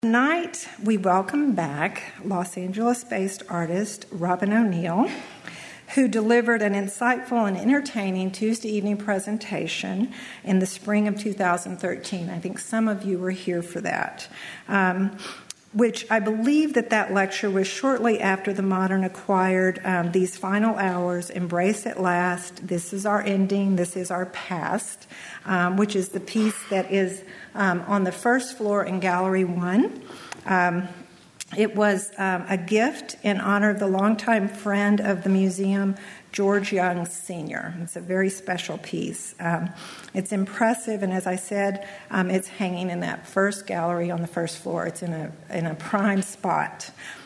Tonight, we welcome back Los Angeles-based artist Robin O'Neill, who delivered an insightful and entertaining Tuesday evening presentation in the spring of 2013. I think some of you were here for that, which I believe that lecture was shortly after the Modern acquired These Final Hours, Embrace at Last, This Is Our Ending, This Is Our Past, which is the piece that is on the first floor in Gallery 1. It was a gift in honor of the longtime friend of the museum, George Young Sr. It's a very special piece. It's impressive, and as I said, it's hanging in that first gallery on the first floor. It's in a prime spot.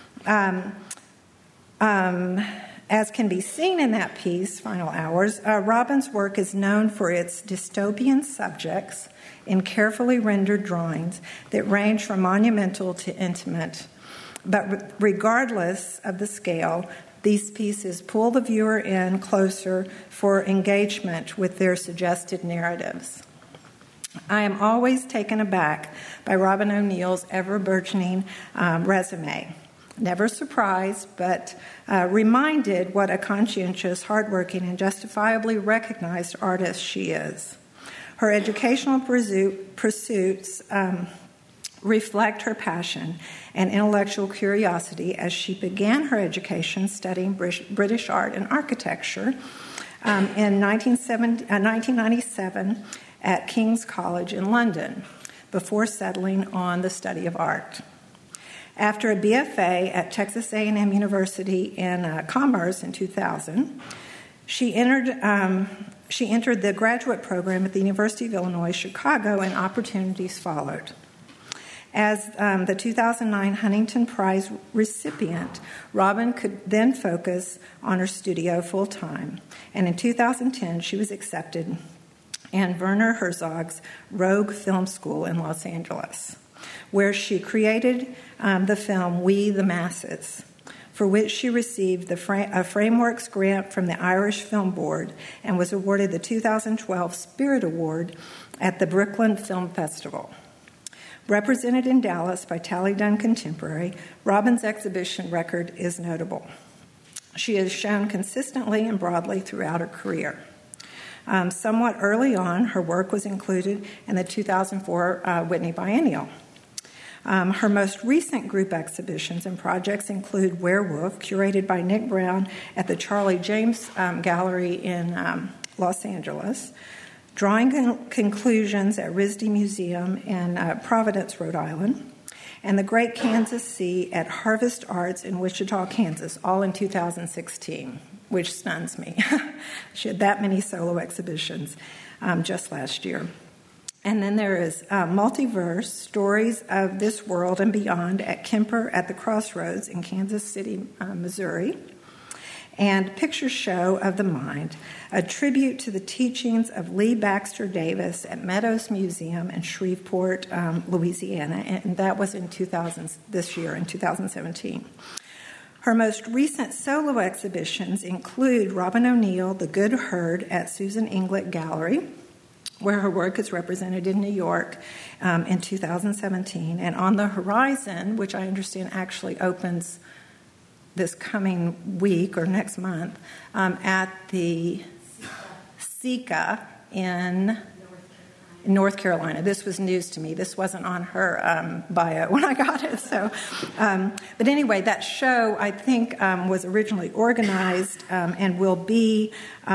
As can be seen in that piece, Final Hours, Robin's work is known for its dystopian subjects in carefully rendered drawings that range from monumental to intimate. But regardless of the scale, these pieces pull the viewer in closer for engagement with their suggested narratives. I am always taken aback by Robin O'Neill's ever-burgeoning resume. Never surprised, but reminded what a conscientious, hardworking, and justifiably recognized artist she is. Her educational pursuits reflect her passion and intellectual curiosity as she began her education studying British art and architecture in 1997 at King's College in London, before settling on the study of art. After a BFA at Texas A&M University in Commerce in 2000, she entered the graduate program at the University of Illinois Chicago, and opportunities followed. As the 2009 Huntington Prize recipient, Robin could then focus on her studio full-time. And in 2010, she was accepted in Werner Herzog's Rogue Film School in Los Angeles, where she created the film We the Masses, for which she received a Frameworks grant from the Irish Film Board and was awarded the 2012 Spirit Award at the Brooklyn Film Festival. Represented in Dallas by Tally Dunn Contemporary, Robin's exhibition record is notable. She is shown consistently and broadly throughout her career. Somewhat early on, her work was included in the 2004 Whitney Biennial. Her most recent group exhibitions and projects include Werewolf, curated by Nick Brown at the Charlie James Gallery in Los Angeles, Drawing Conclusions at RISD Museum in Providence, Rhode Island, and The Great Kansas Sea at Harvest Arts in Wichita, Kansas, all in 2016, which stuns me. She had that many solo exhibitions just last year. And then there is Multiverse, Stories of This World and Beyond at Kemper at the Crossroads in Kansas City, Missouri, and Picture Show of the Mind, a tribute to the teachings of Lee Baxter Davis at Meadows Museum in Shreveport, Louisiana, and that was in this year, in 2017. Her most recent solo exhibitions include Robin O'Neill, The Good Herd at Susan Inglet Gallery, where her work is represented in New York in 2017, and On the Horizon, which I understand actually opens this coming week or next month at the SECA in North Carolina. This was news to me. This wasn't on her bio when I got it. So, but anyway, that show, I think, was originally organized and will be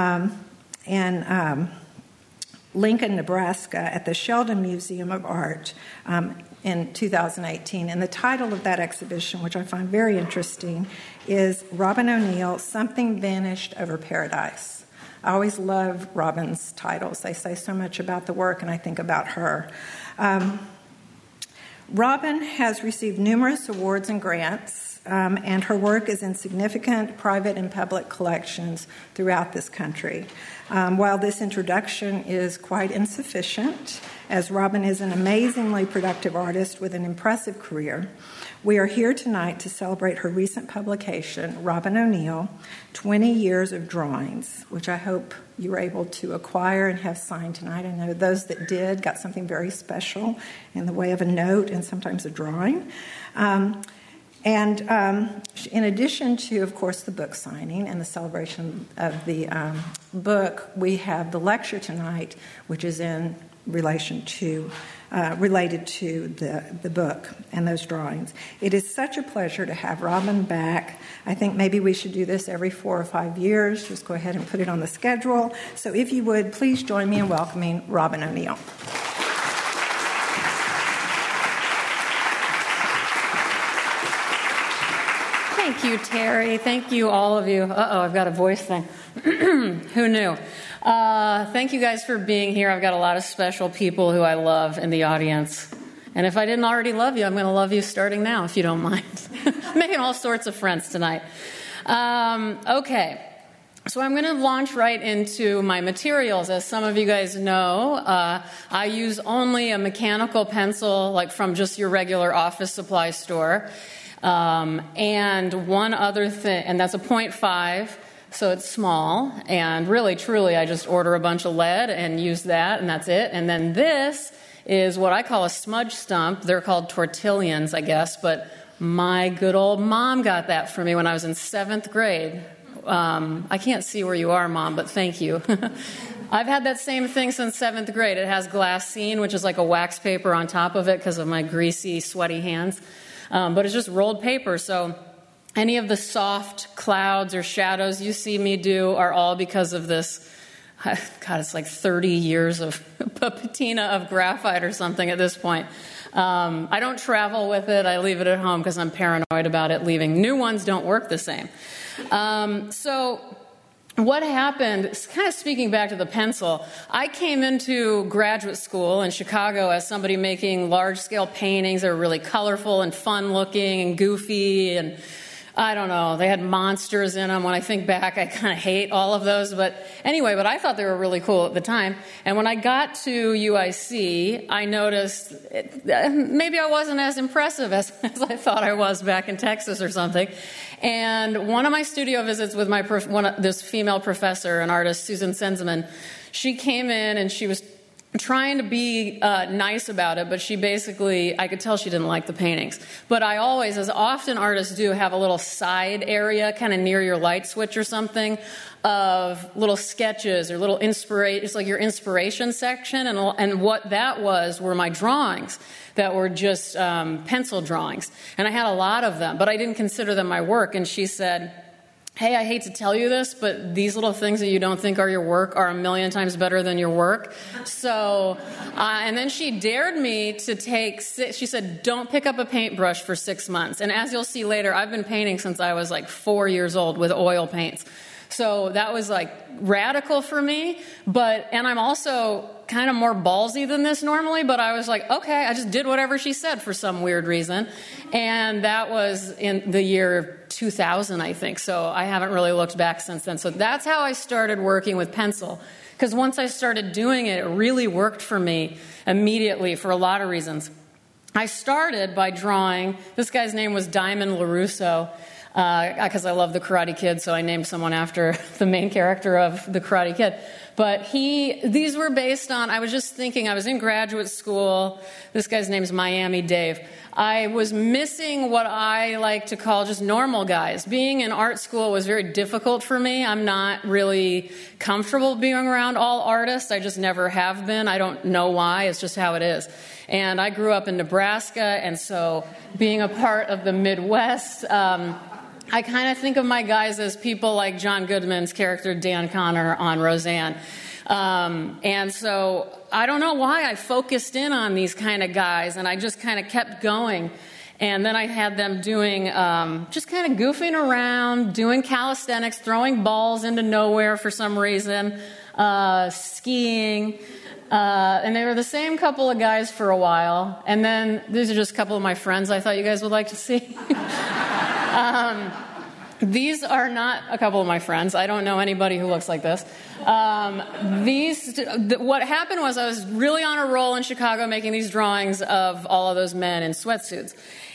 in Lincoln, Nebraska, at the Sheldon Museum of Art in 2018. And the title of that exhibition, which I find very interesting, is Robin O'Neill, Something Vanished Over Paradise. I always love Robin's titles. They say so much about the work, and I think about her. Robin has received numerous awards and grants and her work is in significant private and public collections throughout this country. While this introduction is quite insufficient, as Robin is an amazingly productive artist with an impressive career, we are here tonight to celebrate her recent publication, Robin O'Neill, 20 Years of Drawings, which I hope you were able to acquire and have signed tonight. I know those that did got something very special in the way of a note and sometimes a drawing. In addition to, of course, the book signing and the celebration of the book, we have the lecture tonight, which is in relation to related to the book and those drawings. It is such a pleasure to have Robin back. I think maybe we should do this every 4 or 5 years. Just go ahead and put it on the schedule. So if you would, please join me in welcoming Robin O'Neill. Thank you, Terry. Thank you, all of you. I've got a voice thing. Who knew? Thank you guys for being here. I've got a lot of special people who I love in the audience. And if I didn't already love you, I'm going to love you starting now, if you don't mind. Making all sorts of friends tonight. Okay. So I'm going to launch right into my materials. As some of you guys know, I use only a mechanical pencil, like from just your regular office supply store. And one other thing, and that's a 0.5. So it's small, and really, truly, I just order a bunch of lead and use that, and that's it. And then this is what I call a smudge stump. They're called tortillions, I guess, but my good old mom got that for me when I was in 7th grade. I can't see where you are, Mom, but thank you. I've had that same thing since 7th grade. It has glassine, which is like a wax paper on top of it because of my greasy, sweaty hands. But it's just rolled paper, so any of the soft clouds or shadows you see me do are all because of this. God, it's like 30 years of patina of graphite or something at this point. I don't travel with it. I leave it at home because I'm paranoid about it leaving. New ones don't work the same. So what happened, kind of speaking back to the pencil, I came into graduate school in Chicago as somebody making large-scale paintings that were really colorful and fun-looking and goofy, and I don't know, they had monsters in them. When I think back, I kind of hate all of those. But anyway, I thought they were really cool at the time. And when I got to UIC, I noticed maybe I wasn't as impressive as I thought I was back in Texas or something. And one of my studio visits with this female professor, an artist, Susan Senseman, she came in and she was trying to be nice about it, but she basically, I could tell she didn't like the paintings. But I always, as often artists do, have a little side area kind of near your light switch or something of little sketches or little inspiration. It's like your inspiration section, and what that was were my drawings that were just pencil drawings. And I had a lot of them, but I didn't consider them my work. And she said, hey, I hate to tell you this, but these little things that you don't think are your work are 1,000,000 times better than your work. So, and then she dared me to she said, don't pick up a paintbrush for 6 months. And as you'll see later, I've been painting since I was like 4 years old with oil paints. So that was like radical for me, and I'm also kind of more ballsy than this normally, but I was like, okay, I just did whatever she said for some weird reason. And that was in the year 2000, I think. So I haven't really looked back since then. So that's how I started working with pencil. Because once I started doing it, it really worked for me immediately for a lot of reasons. I started by drawing, this guy's name was Diamond LaRusso, because I love The Karate Kid, so I named someone after the main character of The Karate Kid. But these were based on, I was just thinking, I was in graduate school. This guy's name's Miami Dave. I was missing what I like to call just normal guys. Being in art school was very difficult for me. I'm not really comfortable being around all artists. I just never have been. I don't know why. It's just how it is. And I grew up in Nebraska, and so being a part of the Midwest, I kind of think of my guys as people like John Goodman's character Dan Connor on Roseanne. And so I don't know why I focused in on these kind of guys, and I just kind of kept going. And then I had them doing, just kind of goofing around, doing calisthenics, throwing balls into nowhere for some reason, skiing. And they were the same couple of guys for a while. And then these are just a couple of my friends I thought you guys would like to see. These are not a couple of my friends. I don't know anybody who looks like this. What happened was I was really on a roll in Chicago making these drawings of all of those men in sweatsuits.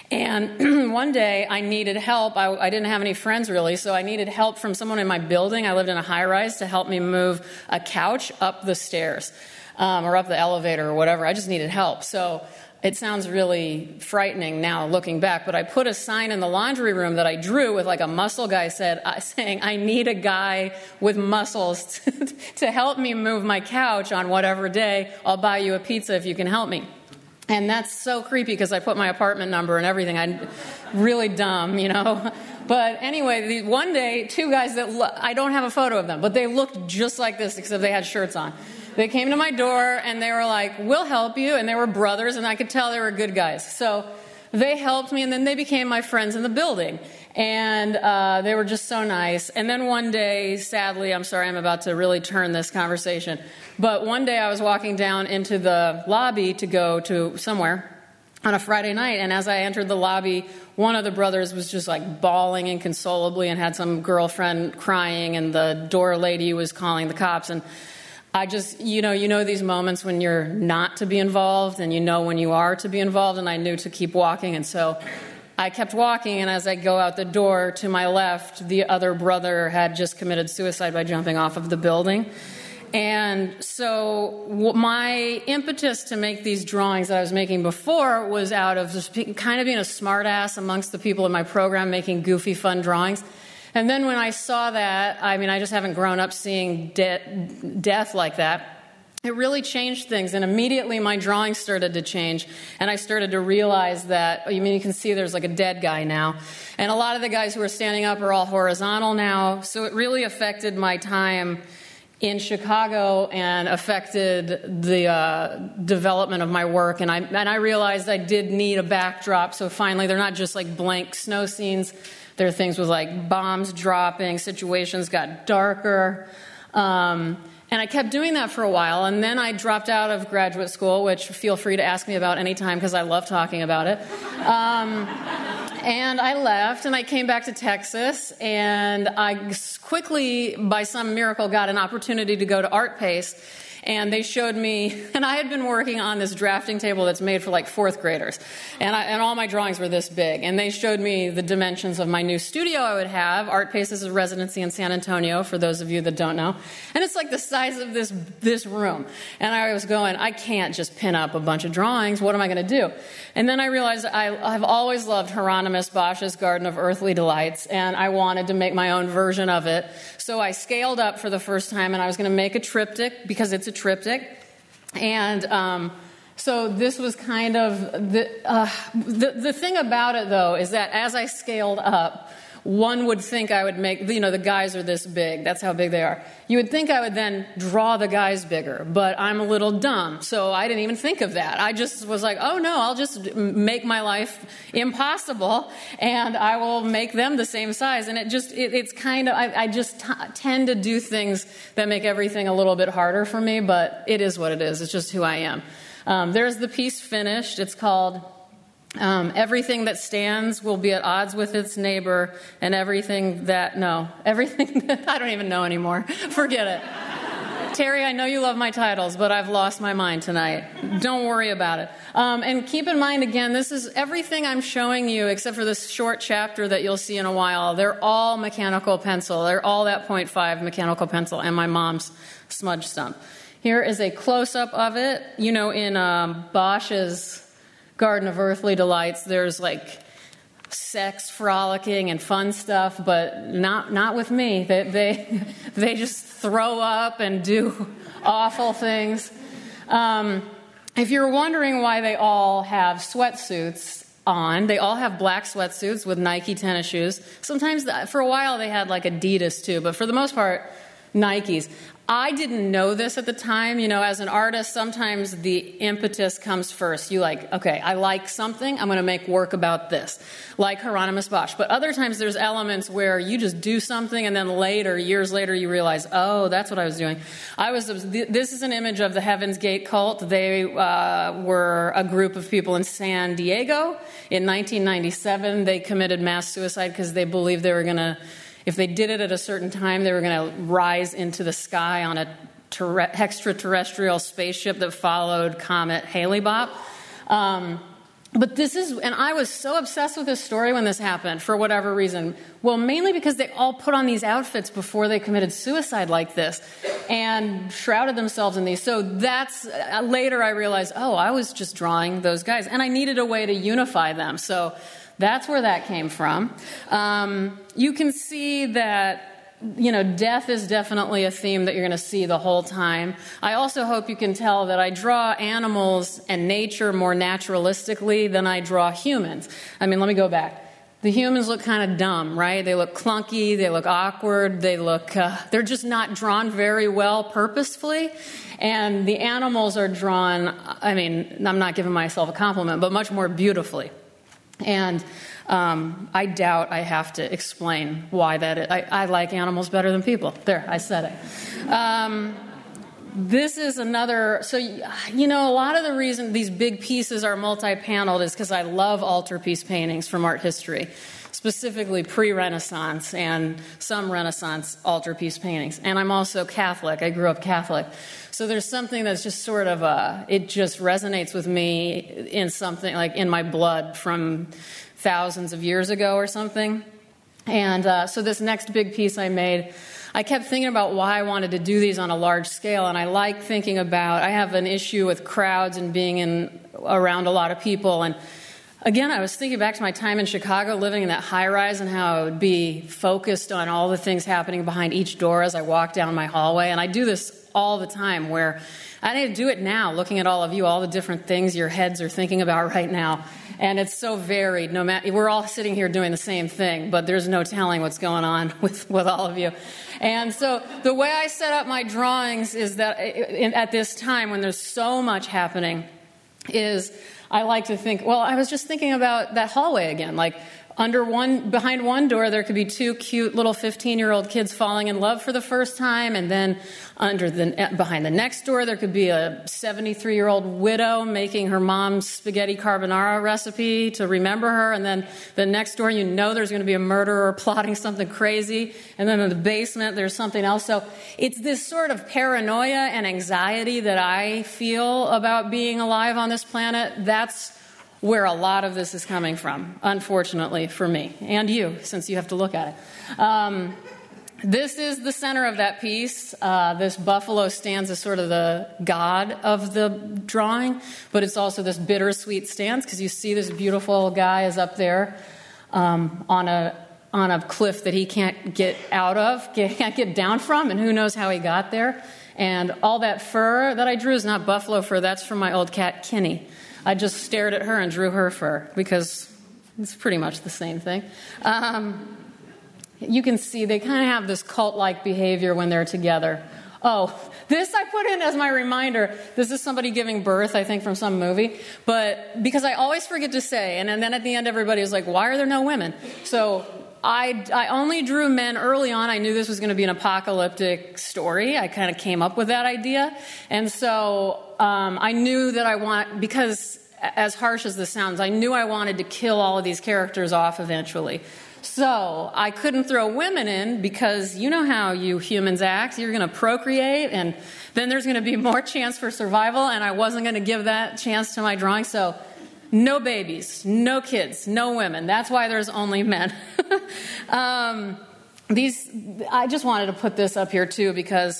And one day I needed help. I didn't have any friends really, so I needed help from someone in my building. I lived in a high-rise to help me move a couch up the stairs or up the elevator or whatever. I just needed help. So it sounds really frightening now looking back, but I put a sign in the laundry room that I drew with like a muscle guy saying, I need a guy with muscles to help me move my couch on whatever day. I'll buy you a pizza if you can help me. And that's so creepy because I put my apartment number and everything. I'm really dumb, you know. But anyway, one day, two guys I don't have a photo of them, but they looked just like this except they had shirts on. They came to my door and they were like, we'll help you. And they were brothers and I could tell they were good guys. So they helped me and then they became my friends in the building. And they were just so nice. And then one day, sadly, I'm sorry, I'm about to really turn this conversation. But one day I was walking down into the lobby to go to somewhere on a Friday night. And as I entered the lobby, one of the brothers was just like bawling inconsolably and had some girlfriend crying. And the door lady was calling the cops. And I just, you know these moments when you're not to be involved and you know when you are to be involved, and I knew to keep walking. And so I kept walking, and as I go out the door to my left, the other brother had just committed suicide by jumping off of the building. And so my impetus to make these drawings that I was making before was out of just kind of being a smart ass amongst the people in my program making goofy, fun drawings. And then when I saw that, I mean, I just haven't grown up seeing death like that. It really changed things, and immediately my drawings started to change, and I started to realize that, you can see there's like a dead guy now, and a lot of the guys who are standing up are all horizontal now, so it really affected my time in Chicago and affected the development of my work, and I realized I did need a backdrop, so finally they're not just like blank snow scenes. There are things with like bombs dropping, situations got darker. And I kept doing that for a while. And then I dropped out of graduate school, which feel free to ask me about anytime because I love talking about it. And I left and I came back to Texas. And I quickly, by some miracle, got an opportunity to go to ArtPace. And they showed me, and I had been working on this drafting table that's made for like fourth graders. And all my drawings were this big. And they showed me the dimensions of my new studio I would have. ArtPace is a residency in San Antonio, for those of you that don't know. And it's like the size of this room. And I was going, I can't just pin up a bunch of drawings. What am I going to do? And then I realized I've always loved Hieronymus Bosch's Garden of Earthly Delights. And I wanted to make my own version of it. So I scaled up for the first time, and I was going to make a triptych because it's a triptych. And so this was kind of the thing about it, though, is that as I scaled up, one would think I would make, the guys are this big. That's how big they are. You would think I would then draw the guys bigger, but I'm a little dumb, so I didn't even think of that. I just was like, oh, no, I'll just make my life impossible, and I will make them the same size. And it's kind of, I just tend to do things that make everything a little bit harder for me, but it is what it is. It's just who I am. There's the piece finished. It's called Everything That Stands Will Be at Odds with Its Neighbor, and everything that I don't even know anymore. Forget it. Terry, I know you love my titles, but I've lost my mind tonight. Don't worry about it. And keep in mind, again, this is everything I'm showing you, except for this short chapter that you'll see in a while. They're all mechanical pencil. They're all that 0.5 mechanical pencil and my mom's smudge stump. Here is a close-up of it. In Bosch's Garden of Earthly Delights, there's like sex, frolicking, and fun stuff, but not with me. They just throw up and do awful things. If you're wondering why they all have sweatsuits on, they all have black sweatsuits with Nike tennis shoes. Sometimes, for a while, they had like Adidas too, but for the most part, Nikes. I didn't know this at the time. As an artist, sometimes the impetus comes first. You okay, I like something, I'm going to make work about this, like Hieronymus Bosch. But other times there's elements where you just do something and then later, years later, you realize, oh, that's what I was doing. This is an image of the Heaven's Gate cult. They were a group of people in San Diego. In 1997, they committed mass suicide because they believed they were going to, if they did it at a certain time, they were going to rise into the sky on a extraterrestrial spaceship that followed Comet Hale-Bopp. And I was so obsessed with this story when this happened, for whatever reason. Well, mainly because they all put on these outfits before they committed suicide like this and shrouded themselves in these. So that's, later I realized, I was just drawing those guys. And I needed a way to unify them. So that's where that came from. You can see that, death is definitely a theme that you're going to see the whole time. I also hope you can tell that I draw animals and nature more naturalistically than I draw humans. Let me go back. The humans look kind of dumb, right? They look clunky, they look awkward, they're just not drawn very well purposefully. And the animals are drawn, I'm not giving myself a compliment, but much more beautifully. And I doubt I have to explain why that is. I like animals better than people. There, I said it. This is another, so, a lot of the reason these big pieces are multi-paneled is because I love altarpiece paintings from art history, specifically pre-Renaissance and some Renaissance altarpiece paintings. And I'm also Catholic. I grew up Catholic. So there's something that's just sort of, it just resonates with me in something like in my blood from thousands of years ago or something. And so this next big piece I made, I kept thinking about why I wanted to do these on a large scale, and I like thinking about, I have an issue with crowds and being around a lot of people, and again, I was thinking back to my time in Chicago, living in that high-rise, and how I would be focused on all the things happening behind each door as I walk down my hallway, and I do this all the time, where I need to do it now, looking at all of you, all the different things your heads are thinking about right now. And it's so varied. We're all sitting here doing the same thing, but there's no telling what's going on with all of you. And so the way I set up my drawings is that at this time when there's so much happening is I like to think, I was just thinking about that hallway again, behind one door, there could be two cute little 15-year-old kids falling in love for the first time, and then behind the next door, there could be a 73-year-old widow making her mom's spaghetti carbonara recipe to remember her, and then the next door, there's going to be a murderer plotting something crazy, and then in the basement, there's something else. So it's this sort of paranoia and anxiety that I feel about being alive on this planet. That's where a lot of this is coming from, unfortunately for me, and you, since you have to look at it. This is the center of that piece. This buffalo stands as sort of the god of the drawing, but it's also this bittersweet stance, because you see this beautiful guy is up there on a cliff that he can't get out of, can't get down from, and who knows how he got there. And all that fur that I drew is not buffalo fur, that's from my old cat, Kinney. I just stared at her and drew her fur because it's pretty much the same thing. You can see they kind of have this cult-like behavior when they're together. Oh, this I put in as my reminder. This is somebody giving birth, I think, from some movie. But because I always forget to say, and then at the end everybody is like, why are there no women? So I only drew men early on. I knew this was going to be an apocalyptic story. I kind of came up with that idea. And so I knew that because as harsh as this sounds, I knew I wanted to kill all of these characters off eventually. So I couldn't throw women in because you know how you humans act. You're going to procreate, and then there's going to be more chance for survival, and I wasn't going to give that chance to my drawing. So no babies, no kids, no women. That's why there's only men. I just wanted to put this up here too because,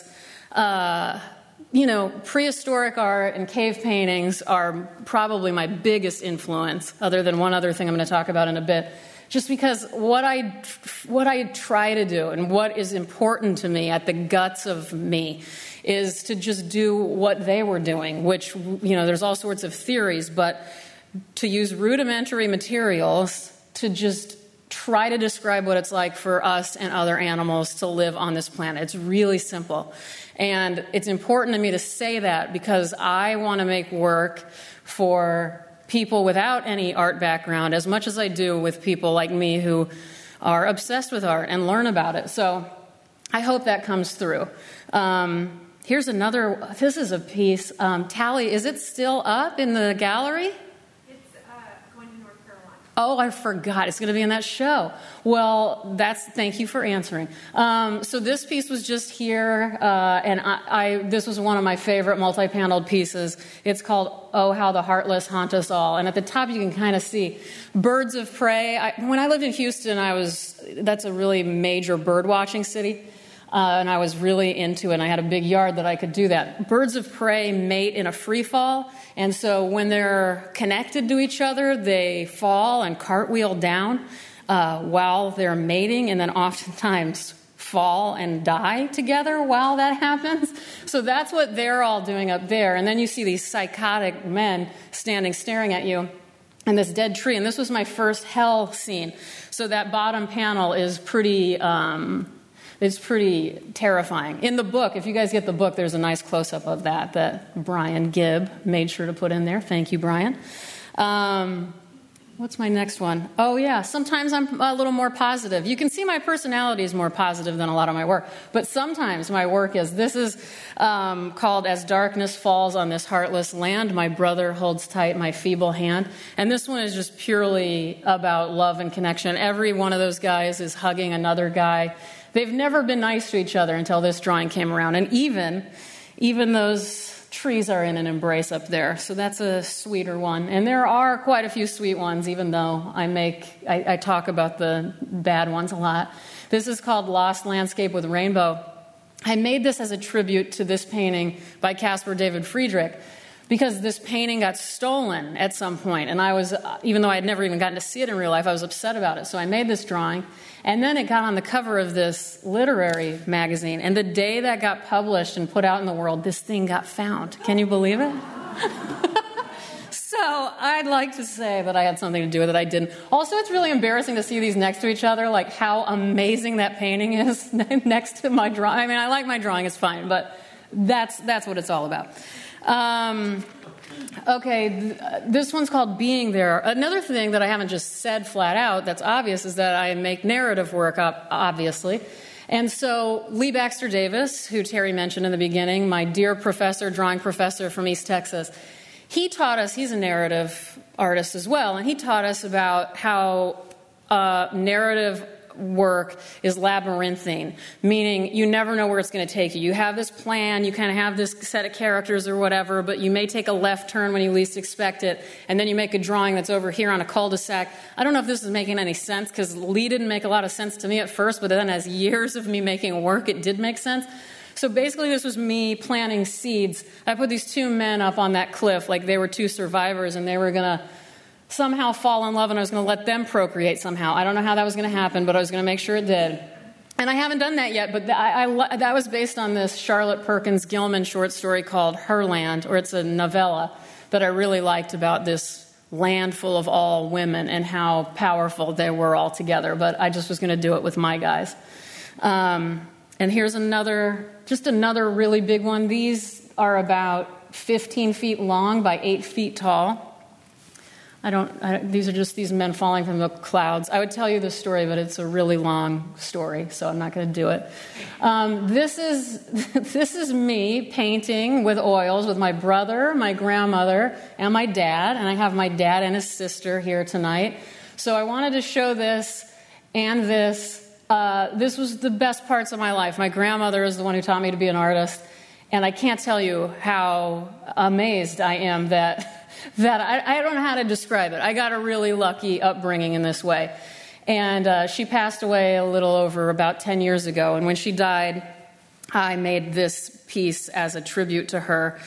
prehistoric art and cave paintings are probably my biggest influence, other than one other thing I'm going to talk about in a bit. Just because what I try to do and what is important to me at the guts of me is to just do what they were doing, which, there's all sorts of theories, but to use rudimentary materials to just try to describe what it's like for us and other animals to live on this planet. It's really simple. And it's important to me to say that because I want to make work for people without any art background as much as I do with people like me who are obsessed with art and learn about it. So I hope that comes through. Here's another, this is a piece. Tally, is it still up in the gallery? Going to North Carolina. Oh, I forgot. It's going to be in that show. Well, thank you for answering. So this piece was just here, and this was one of my favorite multi-paneled pieces. It's called Oh, How the Heartless Haunt Us All. And at the top, you can kind of see birds of prey. When I lived in Houston, that's a really major bird watching city. And I was really into it, and I had a big yard that I could do that. Birds of prey mate in a free fall, and so when they're connected to each other, they fall and cartwheel down while they're mating, and then oftentimes fall and die together while that happens. So that's what they're all doing up there. And then you see these psychotic men standing staring at you in this dead tree. And this was my first hell scene. So that bottom panel is pretty... It's pretty terrifying. In the book, if you guys get the book, there's a nice close-up of that Brian Gibb made sure to put in there. Thank you, Brian. What's my next one? Oh, yeah, sometimes I'm a little more positive. You can see my personality is more positive than a lot of my work, but sometimes my work is. This is called As Darkness Falls on This Heartless Land, My Brother Holds Tight My Feeble Hand. And this one is just purely about love and connection. Every one of those guys is hugging another guy. They've never been nice to each other until this drawing came around. And even those trees are in an embrace up there. So that's a sweeter one. And there are quite a few sweet ones, even though I talk about the bad ones a lot. This is called Lost Landscape with Rainbow. I made this as a tribute to this painting by Caspar David Friedrich, because this painting got stolen at some point. And even though I had never even gotten to see it in real life, I was upset about it. So I made this drawing. And then it got on the cover of this literary magazine. And the day that got published and put out in the world, this thing got found. Can you believe it? So I'd like to say that I had something to do with it. I didn't. Also, it's really embarrassing to see these next to each other, like how amazing that painting is next to my drawing. I mean, I like my drawing. It's fine. But that's what it's all about. Okay, this one's called Being There. Another thing that I haven't just said flat out that's obvious is that I make narrative work up, obviously. And so Lee Baxter Davis, who Terry mentioned in the beginning, my dear professor, drawing professor from East Texas, he taught us, he's a narrative artist as well, and he taught us about how narrative work is labyrinthine, meaning you never know where it's going to take you. You have this plan, you kind of have this set of characters or whatever, but you may take a left turn when you least expect it, and then you make a drawing that's over here on a cul-de-sac. I don't know if this is making any sense, because Lee didn't make a lot of sense to me at first, but then as years of me making work, it did make sense. So basically this was me planting seeds. I put these two men up on that cliff like they were two survivors, and they were going to somehow fall in love, and I was going to let them procreate somehow. I don't know how that was going to happen, but I was going to make sure it did. And I haven't done that yet, but that was based on this Charlotte Perkins Gilman short story called Herland, or it's a novella that I really liked about this land full of all women and how powerful they were all together. But I just was going to do it with my guys. And here's another really big one. These are about 15 feet long by 8 feet tall. These are just these men falling from the clouds. I would tell you this story, but it's a really long story, so I'm not going to do it. This is me painting with oils with my brother, my grandmother, and my dad, and I have my dad and his sister here tonight. So I wanted to show this and this. This was the best parts of my life. My grandmother is the one who taught me to be an artist, and I can't tell you how amazed I am that I don't know how to describe it. I got a really lucky upbringing in this way. And she passed away a little over about 10 years ago. And when she died, I made this piece as a tribute to her.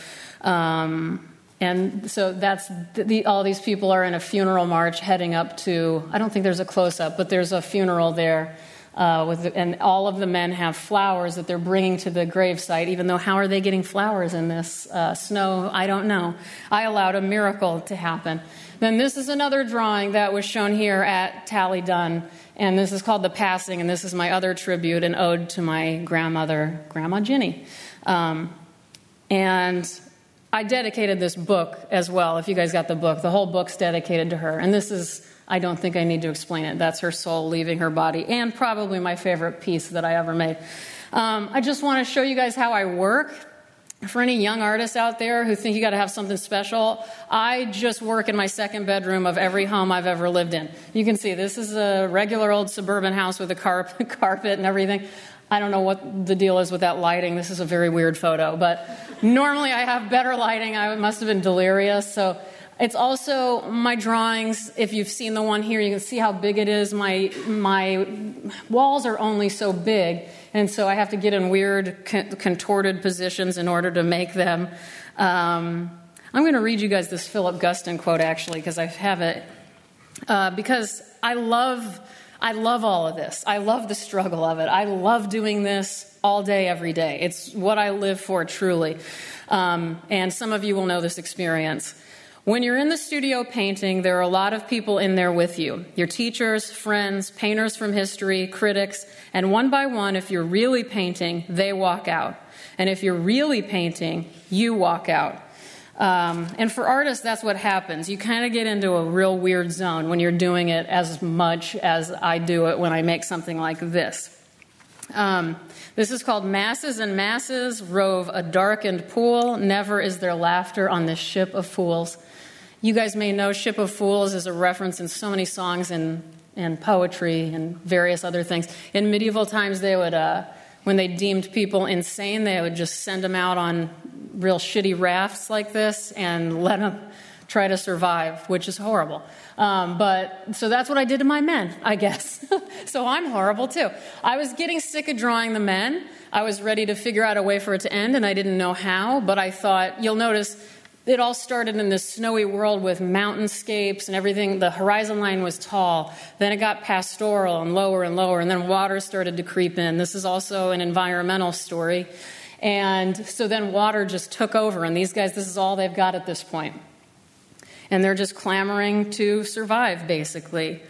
And so that's all these people are in a funeral march heading up to, I don't think there's a close-up, but there's a funeral there And all of the men have flowers that they're bringing to the gravesite, even though how are they getting flowers in this snow? I don't know. I allowed a miracle to happen. Then this is another drawing that was shown here at Tally Dunn, and this is called The Passing, and this is my other tribute, an ode to my grandmother, Grandma Ginny. And I dedicated this book as well. If you guys got the book, the whole book's dedicated to her. And this is, I don't think I need to explain it. That's her soul leaving her body, and probably my favorite piece that I ever made. I just want to show you guys how I work. For any young artists out there who think you got to have something special, I just work in my second bedroom of every home I've ever lived in. You can see this is a regular old suburban house with a carpet and everything. I don't know what the deal is with that lighting. This is a very weird photo, but normally I have better lighting. I must have been delirious. So it's also my drawings. If you've seen the one here, you can see how big it is. My walls are only so big, and so I have to get in weird contorted positions in order to make them. I'm going to read you guys this Philip Guston quote, actually, because I have it. Because I love all of this. I love the struggle of it. I love doing this all day, every day. It's what I live for, truly. And some of you will know this experience. When you're in the studio painting, there are a lot of people in there with you. Your teachers, friends, painters from history, critics, and one by one, if you're really painting, they walk out. And if you're really painting, you walk out. And for artists, that's what happens. You kind of get into a real weird zone when you're doing it as much as I do it when I make something like this. This is called Masses and Masses Rove a Darkened Pool. Never is there laughter on this ship of fools. You guys may know Ship of Fools is a reference in so many songs and poetry and various other things. In medieval times, they would, when they deemed people insane, they would just send them out on real shitty rafts like this and let them try to survive, which is horrible. So that's what I did to my men, I guess. So I'm horrible too. I was getting sick of drawing the men. I was ready to figure out a way for it to end, and I didn't know how, but I thought, you'll notice it all started in this snowy world with mountainscapes and everything. The horizon line was tall. Then it got pastoral and lower, and then water started to creep in. This is also an environmental story. And so then water just took over, and these guys, this is all they've got at this point. And they're just clamoring to survive, basically.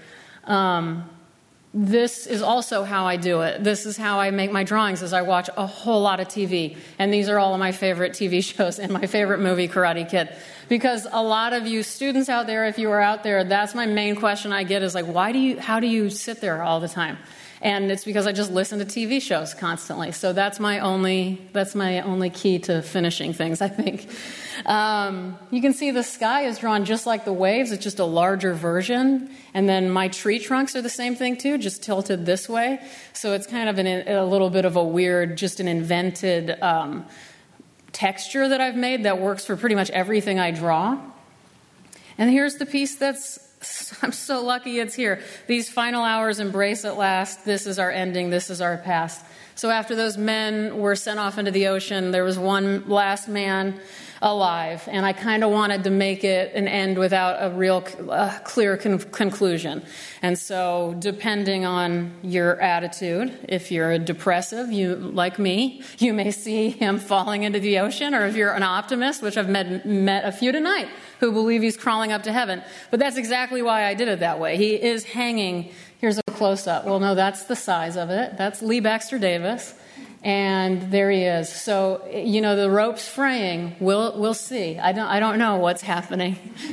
This is also how I do it. This is how I make my drawings, is I watch a whole lot of TV. And these are all of my favorite TV shows and my favorite movie, Karate Kid. Because a lot of you students out there, if you are out there, that's my main question I get is like, how do you sit there all the time? And it's because I just listen to TV shows constantly. So that's my only key to finishing things, I think. You can see the sky is drawn just like the waves. It's just a larger version. And then my tree trunks are the same thing too, just tilted this way. So it's kind of a little bit of a weird, just an invented texture that I've made that works for pretty much everything I draw. And here's the piece I'm so lucky it's here. These final hours embrace at last. This is our ending. This is our past. So after those men were sent off into the ocean, there was one last man alive. And I kind of wanted to make it an end without a real clear conclusion. And so depending on your attitude, if you're a depressive, like me, you may see him falling into the ocean. Or if you're an optimist, which I've met a few tonight, who believe he's crawling up to heaven. But that's exactly why I did it that way. He is hanging. Here's a close-up. Well, no, that's the size of it. That's Lee Baxter Davis. And there he is. So, the rope's fraying. We'll see. I don't know what's happening.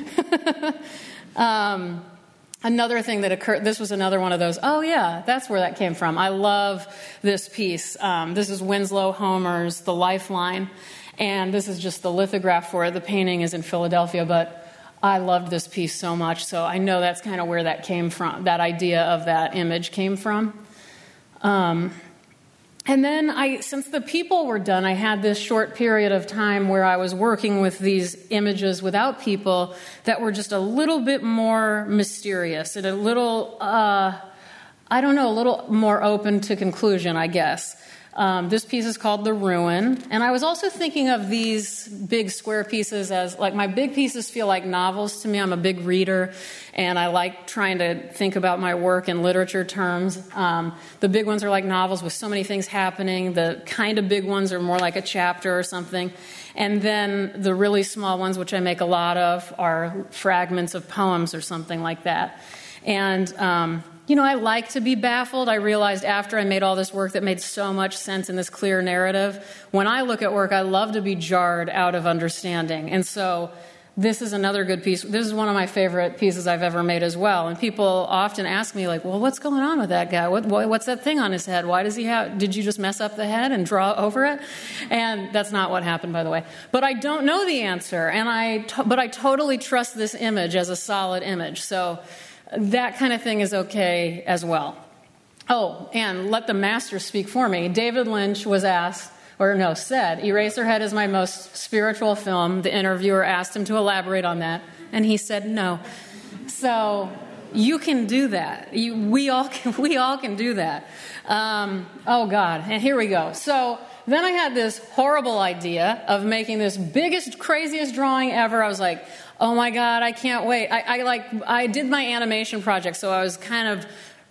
Another thing that occurred, this was another one of those, oh yeah, that's where that came from. I love this piece. This is Winslow Homer's The Lifeline. And this is just the lithograph for it. The painting is in Philadelphia, but I loved this piece so much. So I know that's kind of where that came from, that idea of that image came from. And then since the people were done, I had this short period of time where I was working with these images without people that were just a little bit more mysterious and a little, a little more open to conclusion, I guess. This piece is called The Ruin. And I was also thinking of these big square pieces as, like, my big pieces feel like novels to me. I'm a big reader, and I like trying to think about my work in literature terms. The big ones are like novels with so many things happening. The kind of big ones are more like a chapter or something. And then the really small ones, which I make a lot of, are fragments of poems or something like that. And I like to be baffled. I realized after I made all this work that made so much sense in this clear narrative, when I look at work, I love to be jarred out of understanding. And so this is another good piece. This is one of my favorite pieces I've ever made as well. And people often ask me, like, well, what's going on with that guy? What's that thing on his head? Why does he have, did you just mess up the head and draw over it? And that's not what happened, by the way. But I don't know the answer. But I totally trust this image as a solid image. So that kind of thing is okay as well. Oh, and let the master speak for me. David Lynch was asked, said, Eraserhead is my most spiritual film. The interviewer asked him to elaborate on that, and he said no. So you can do that. We all can do that. Oh, God. And here we go. So then I had this horrible idea of making this biggest, craziest drawing ever. I was like, oh, my God, I can't wait. I did my animation project, so I was kind of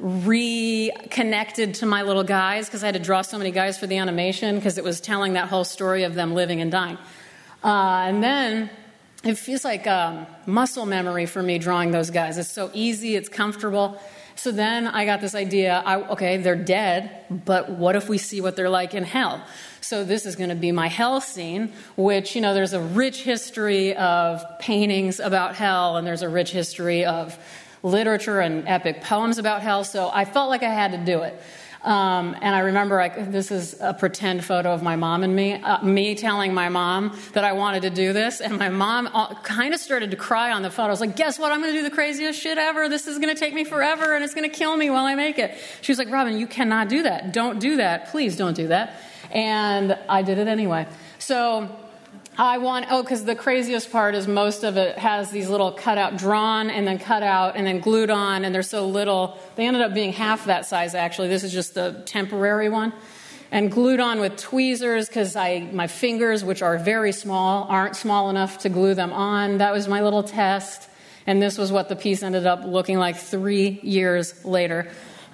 reconnected to my little guys because I had to draw so many guys for the animation because it was telling that whole story of them living and dying. And then it feels like muscle memory for me drawing those guys. It's so easy, it's comfortable. So then I got this idea, they're dead, but what if we see what they're like in hell? So this is going to be my hell scene, which, there's a rich history of paintings about hell, and there's a rich history of literature and epic poems about hell, so I felt like I had to do it. And I remember this is a pretend photo of my mom and me telling my mom that I wanted to do this, and my mom kind of started to cry on the photo. I was like, guess what? I'm going to do the craziest shit ever. This is going to take me forever, and it's going to kill me while I make it. She was like, Robin, you cannot do that. Don't do that. Please don't do that. And I did it anyway. So because the craziest part is most of it has these little cutout, drawn and then cut out and then glued on, and they're so little. They ended up being half that size, actually. This is just the temporary one. And glued on with tweezers because my fingers, which are very small, aren't small enough to glue them on. That was my little test. And this was what the piece ended up looking like 3 years later.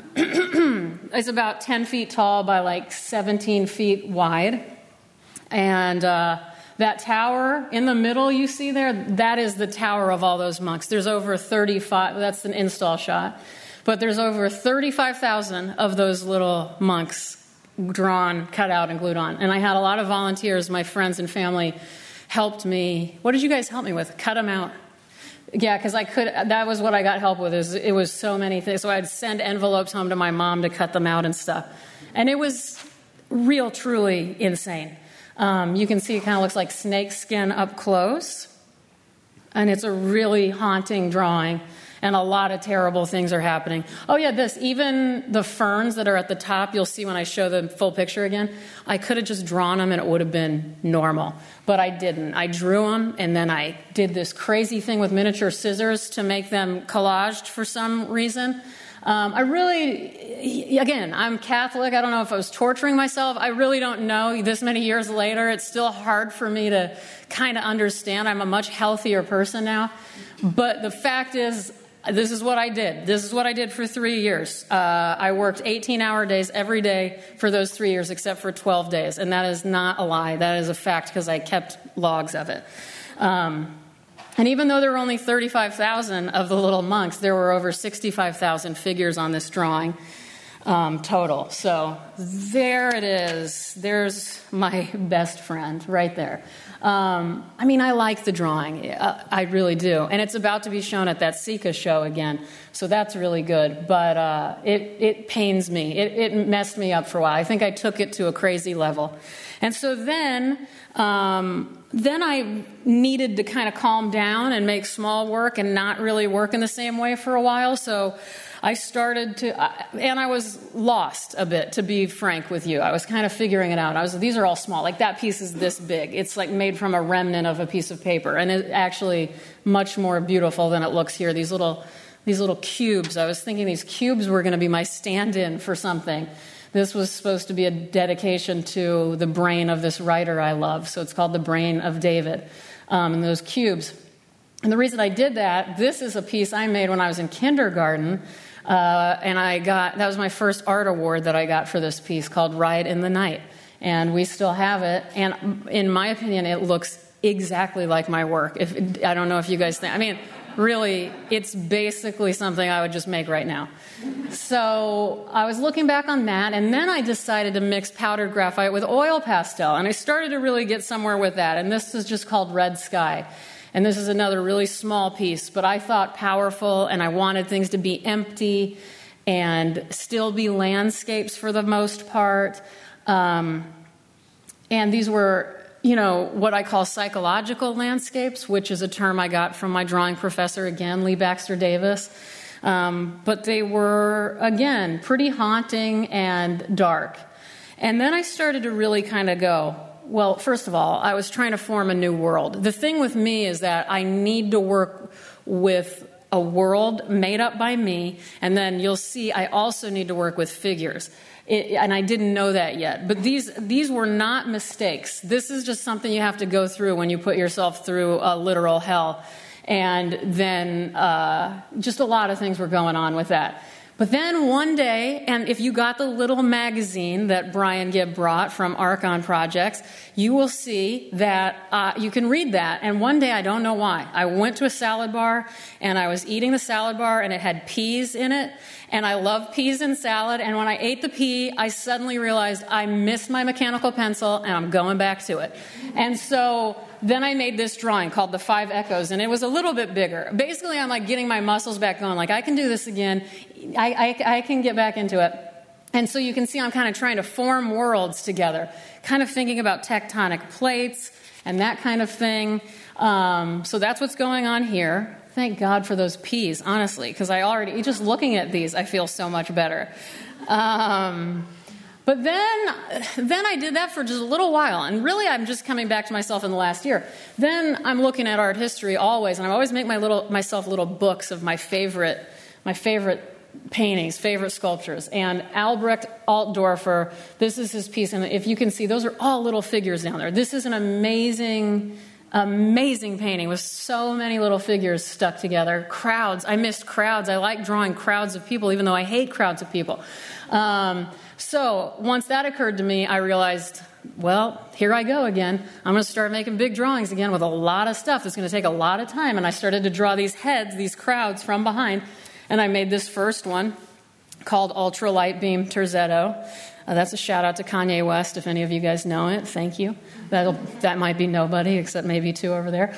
It's about 10 feet tall by like 17 feet wide. And that tower in the middle you see there, that is the tower of all those monks. There's over 35, that's an install shot, but there's over 35,000 of those little monks drawn, cut out, and glued on. And I had a lot of volunteers, my friends and family helped me. What did you guys help me with? Cut them out. Yeah, because that was what I got help with. It was so many things. So I'd send envelopes home to my mom to cut them out and stuff. And it was truly insane. You can see it kind of looks like snake skin up close. And it's a really haunting drawing. And a lot of terrible things are happening. Oh, yeah, even the ferns that are at the top, you'll see when I show the full picture again. I could have just drawn them and it would have been normal. But I didn't. I drew them, and then I did this crazy thing with miniature scissors to make them collaged for some reason. I'm Catholic. I don't know if I was torturing myself. I really don't know. This many years later, it's still hard for me to kind of understand. I'm a much healthier person now. But the fact is, this is what I did. This is what I did for 3 years. I worked 18-hour days every day for those 3 years, except for 12 days. And that is not a lie. That is a fact because I kept logs of it. And even though there were only 35,000 of the little monks, there were over 65,000 figures on this drawing total. So there it is. There's my best friend right there. I like the drawing. I really do. And it's about to be shown at that Sika show again. So that's really good. But it pains me. It messed me up for a while. I think I took it to a crazy level. And so then I needed to kind of calm down and make small work and not really work in the same way for a while. So I started to, and I was lost a bit, to be frank with you. I was kind of figuring it out. These are all small. Like that piece is this big. It's like made from a remnant of a piece of paper. And it's actually much more beautiful than it looks here. These little cubes. I was thinking these cubes were going to be my stand-in for something. This was supposed to be a dedication to the brain of this writer I love. So it's called The Brain of David, and those cubes. And the reason I did that, this is a piece I made when I was in kindergarten, and that was my first art award that I got for this piece called Ride in the Night. And we still have it. And in my opinion, it looks exactly like my work. I don't know if you guys think, I mean, really, it's basically something I would just make right now. So I was looking back on that, and then I decided to mix powdered graphite with oil pastel, and I started to really get somewhere with that, and this is just called Red Sky. And this is another really small piece, but I thought powerful, and I wanted things to be empty and still be landscapes for the most part. And these were, what I call psychological landscapes, which is a term I got from my drawing professor again, Lee Baxter Davis. But they were, again, pretty haunting and dark. And then I started to really kind of go, well, first of all, I was trying to form a new world. The thing with me is that I need to work with a world made up by me, and then you'll see I also need to work with figures. And I didn't know that yet. But these were not mistakes. This is just something you have to go through when you put yourself through a literal hell. And then just a lot of things were going on with that. But then one day, and if you got the little magazine that Brian Gibb brought from Archon Projects, you will see that you can read that. And one day, I don't know why, I went to a salad bar, and I was eating the salad bar, and it had peas in it. And I love peas in salad. And when I ate the pea, I suddenly realized I missed my mechanical pencil, and I'm going back to it. And so then I made this drawing called The Five Echoes, and it was a little bit bigger. Basically, I'm like getting my muscles back going, like I can do this again. I can get back into it. And so you can see I'm kind of trying to form worlds together, kind of thinking about tectonic plates and that kind of thing. So that's what's going on here. Thank God for those peas, honestly, because just looking at these, I feel so much better. But then I did that for just a little while, and really I'm just coming back to myself in the last year. Then I'm looking at art history always, and I always make myself little books of my favorite paintings, favorite sculptures. And Albrecht Altdorfer, this is his piece, and if you can see, those are all little figures down there. This is an amazing painting with so many little figures stuck together. Crowds. I missed crowds. I like drawing crowds of people, even though I hate crowds of people. So once that occurred to me, I realized, well, here I go again. I'm going to start making big drawings again with a lot of stuff. It's going to take a lot of time. And I started to draw these heads, these crowds from behind. And I made this first one called Ultra Light Beam Terzetto. That's a shout out to Kanye West, if any of you guys know it. Thank you. That might be nobody, except maybe two over there.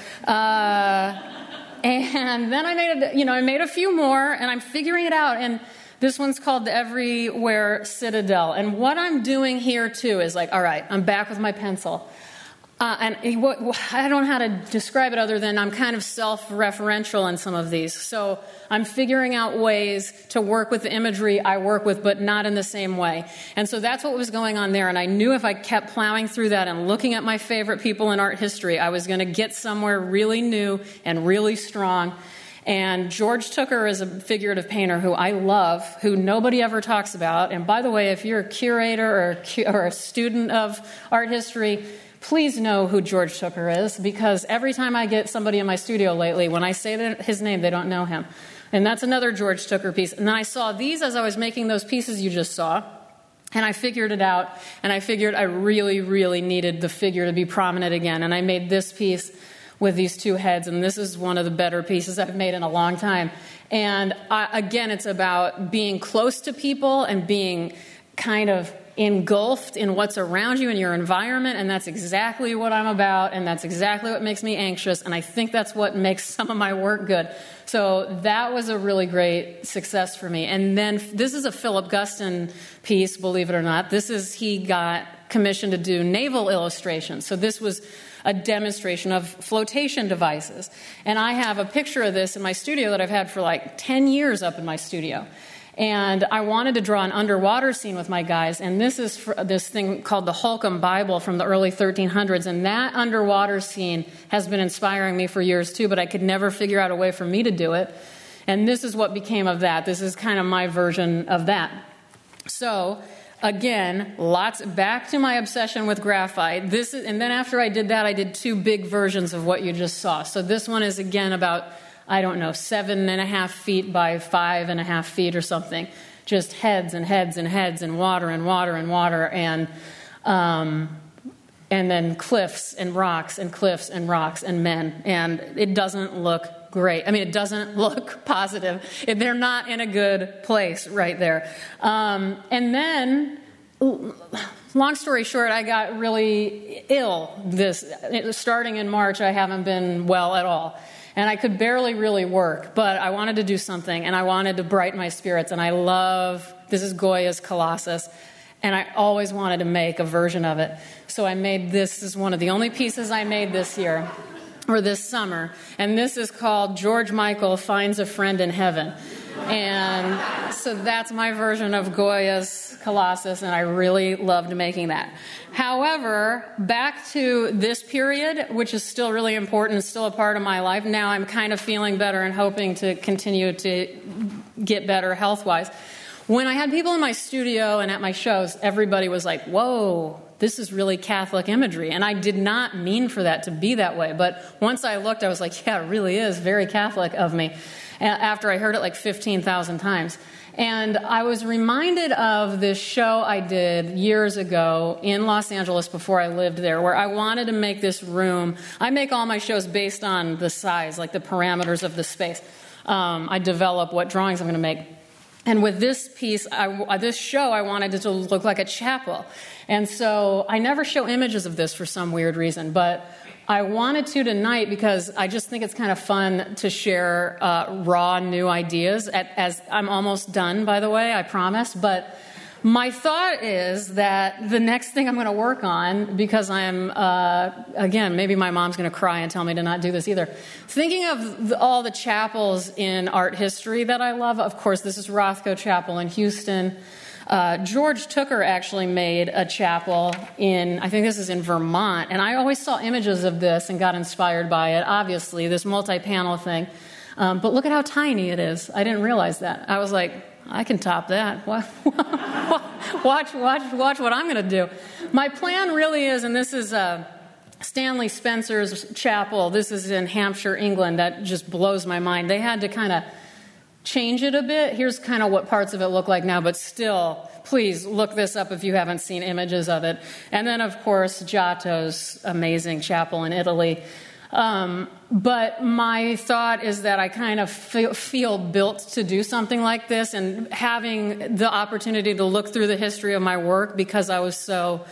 And then I made a few more, and I'm figuring it out. And this one's called the Everywhere Citadel. And what I'm doing here too is like, all right, I'm back with my pencil. And I don't know how to describe it other than I'm kind of self-referential in some of these. So I'm figuring out ways to work with the imagery I work with, but not in the same way. And so that's what was going on there. And I knew if I kept plowing through that and looking at my favorite people in art history, I was going to get somewhere really new and really strong. And George Tooker is a figurative painter who I love, who nobody ever talks about. And by the way, if you're a curator or a student of art history, please know who George Tooker is, because every time I get somebody in my studio lately, when I say his name, they don't know him. And that's another George Tooker piece. And then I saw these as I was making those pieces you just saw, and I figured it out, and I figured I really, really needed the figure to be prominent again. And I made this piece with these two heads, and this is one of the better pieces I've made in a long time. And again, it's about being close to people and being kind of engulfed in what's around you and your environment, and that's exactly what I'm about, and that's exactly what makes me anxious, and I think that's what makes some of my work good. So that was a really great success for me. And then this is a Philip Guston piece, believe it or not. He got commissioned to do naval illustrations. So this was a demonstration of flotation devices. And I have a picture of this in my studio that I've had for like 10 years up in my studio. And I wanted to draw an underwater scene with my guys, and this is this thing called the Holcomb Bible from the early 1300s, and that underwater scene has been inspiring me for years too, but I could never figure out a way for me to do it. And this is what became of that. This is kind of my version of that. So again, back to my obsession with graphite. And then after I did that, I did 2 big versions of what you just saw. So this one is, again, about, 7.5 feet by 5.5 feet or something. Just heads and heads and heads and water and water and water and then cliffs and rocks and cliffs and rocks and men. And it doesn't look great. It doesn't look positive. They're not in a good place right there. And then, long story short, I got really ill. Starting in March, I haven't been well at all. And I could barely really work, but I wanted to do something, and I wanted to brighten my spirits. And this is Goya's Colossus, and I always wanted to make a version of it. So I made this is one of the only pieces I made this year, or this summer. And this is called George Michael Finds a Friend in Heaven. And so that's my version of Goya's Colossus, and I really loved making that. However, back to this period, which is still really important, it's still a part of my life. Now I'm kind of feeling better and hoping to continue to get better health-wise. When I had people in my studio and at my shows, everybody was like, whoa, this is really Catholic imagery. And I did not mean for that to be that way. But once I looked, I was like, yeah, it really is very Catholic of me, after I heard it like 15,000 times. And I was reminded of this show I did years ago in Los Angeles before I lived there, where I wanted to make this room. I make all my shows based on the size, like the parameters of the space. I develop what drawings I'm going to make. And with this piece, this show, I wanted it to look like a chapel. And so I never show images of this for some weird reason, but I wanted to tonight because I just think it's kind of fun to share raw, new ideas. As I'm almost done, by the way, I promise. But my thought is that the next thing I'm going to work on, because I'm, again, maybe my mom's going to cry and tell me to not do this either. Thinking of all the chapels in art history that I love, of course, this is Rothko Chapel in Houston. George Tooker actually made a chapel I think this is in Vermont, and I always saw images of this and got inspired by it, obviously, this multi-panel thing. But look at how tiny it is. I didn't realize that. I was like, I can top that. Watch what I'm going to do. My plan really is, and this is Stanley Spencer's chapel. This is in Hampshire, England. That just blows my mind. They had to kind of change it a bit. Here's kind of what parts of it look like now, but still, please look this up if you haven't seen images of it. And then, of course, Giotto's amazing chapel in Italy. But my thought is that I kind of feel built to do something like this, and having the opportunity to look through the history of my work, because I was so